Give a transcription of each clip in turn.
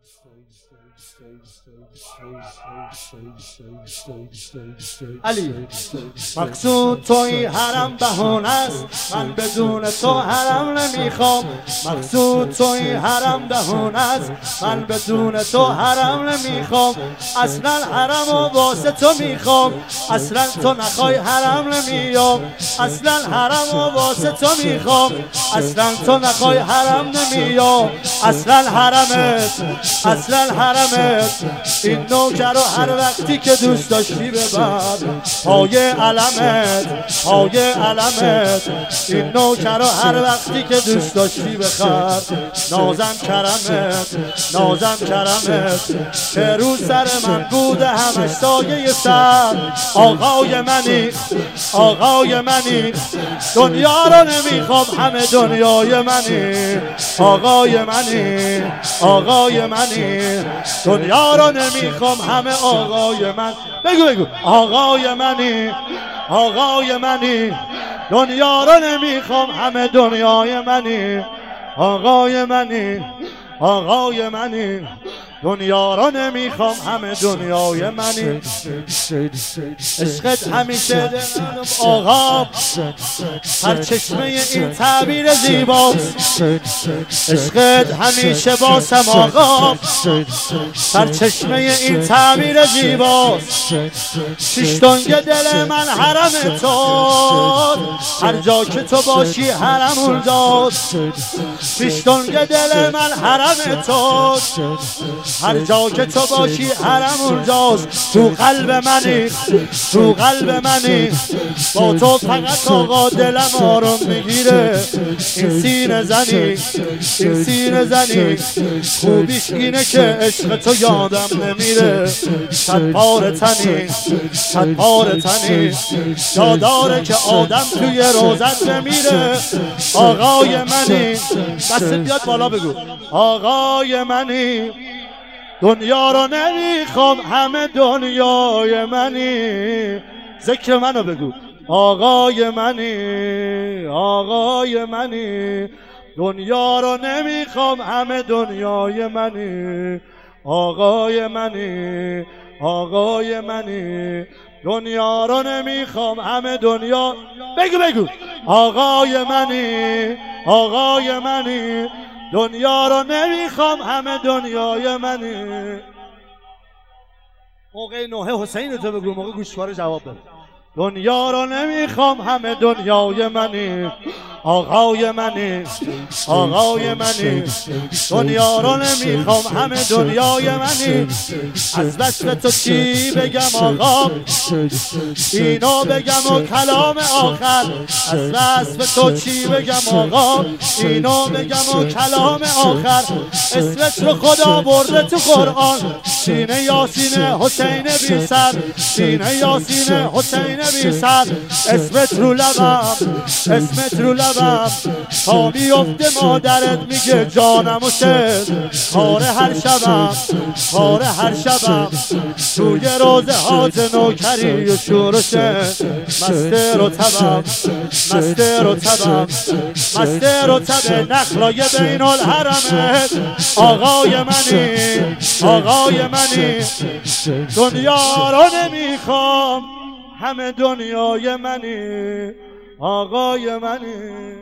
علی مقصود توی حرم بهونه است، من بدون تو حرم نمیخوام. مقصود توی حرم بهونه است، من بدون تو حرم نمیخوام. اصلا حرم و واسه تو میخوام، اصلا تو نخوای حرم نمیام. اصلا حرم و واسه تو میخوام، اصلا تو نخوای حرم نمیام. اصلا حرمت، اصلا حرمت، این نوکر رو هر وقتی که دوست داشتی ببر پای علمت، پای علمت. این نوکر رو هر وقتی که دوست داشتی بخر. نازم کرمت، نازم کرمت، که رو سر من بوده همش سایه سر. آقای منی، آقای منی، دنیا رو نمیخوام همه دنیای منی. آقای منی، آقای منی، دنیا رو نمیخوام همه آقای من. بگو بگو آقای منی، آقای منی، دنیا رو نمیخوام همه دنیای منی. آقای منی، آقای منی، دنیا رو نمیخوام همه دنیای منی. عشقت همیشه دلم آقا، سرچشمه این تعبیر زیباست. عشقت همیشه باسم آقا، سرچشمه این تعبیر زیباست. ششتونگ دل من حرم تو، هر جا که تو باشی حرم اونجاست. ششتونگ دل من حرم تو، هر جا که تو باشی حرم اونجاست. تو قلب منی، تو قلب منی، با تو فقط آقا دلم آروم میگیره. این سینه زنی، این سینه زنی، خوبیش اینه که عشق تو یادم نمیره. صد پاره تنی، صد پاره تنی، یاداره که آدم توی روزت نمیره. آقای منی، دست بیاد بالا بگو آقای منی، دنیا رو نمیخوام همه دنیای منی. ذکر منو بگو آقای منی، آقای منی، دنیا رو نمیخوام همه دنیای منی. آقای منی، آقای منی، دنیا رو نمیخوام همه دنیا. بگو بگو آقای منی، آقای منی، دنیا رو نمیخوام همه دنیای منی. موقع نوحه حسین تو بگو، موقع گوشواره جواب بده. دنیا رو نمیخوام همه دنیای منی. آقای منی، آقای منی، دنیا رو نمیخوام همه دنیای منی. از وصف تو چی بگم آقا، اینو بگم و کلام آخر. از وصف تو چی بگم آقا، اینو بگم و کلام آخر. اسمت رو خدا برده تو قرآن، سینه یاسین حسین بی سر، سینه یاسین حسین بی سر. اسمت رو لبم، اسمت رو لبم، تا بیفته مادرت میگه جانم و شد. کار هر شبم، کار هر شبم، توی روزه هات نوکری و شورشه. مسته رو تبم، مسته رو تبم، مسته رو تب نخلای بین الحرمه. آقای منی، آقای منی، دنیا رو نمیخوام همه دنیای منی. آقای منی،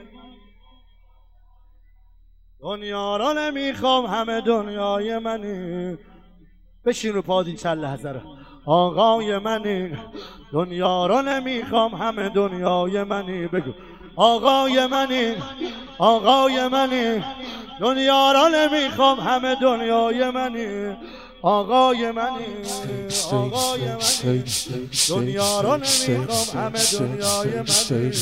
دنیا رو نمیخوام همه دنیای منی. بشین رو پادین چند لحظه رو. آقای منی، دنیا رو نمیخوام همه دنیای منی. بگو آقای منی، آقای منی، دنیا رو نمیخوام همه دنیای منی. آقای منی، آقای منی، دنیا رو نمیخوام همه دنیای منی.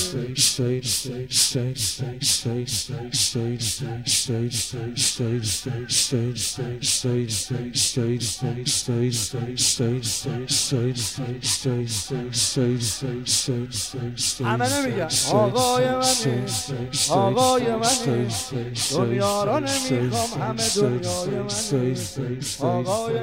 همه نمیگن آقای منی، آقای منی، دنیا رو نمیخوام همه دنیای منی. آقای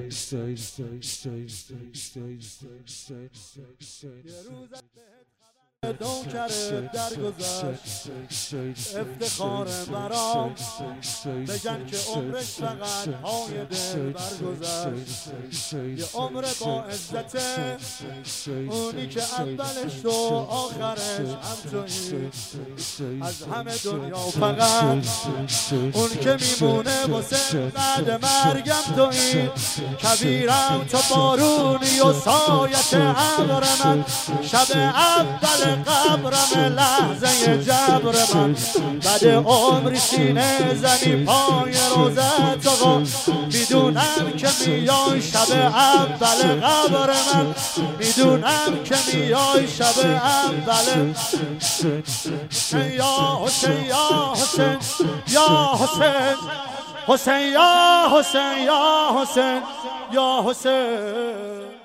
منی. نوکرت درگذشت افتخار برام بگن که عمرش فقط پای دل برگذشت یه عمر با عزته اونی که اولش تو آخرش هم تویی از همه دنیا فقط اون که میمونه واسه بعد مرگم تویی کبیرم تو بارونی و سایت ابر من شب اول قبرم لحظه جبر من بعد عمری سینه زنی پای روزت آقا میدونم که میای شب اول قبر من میدونم که میای شب اول یا حسین یا حسین یا حسین حسین یا حسین یا حسین یا حسین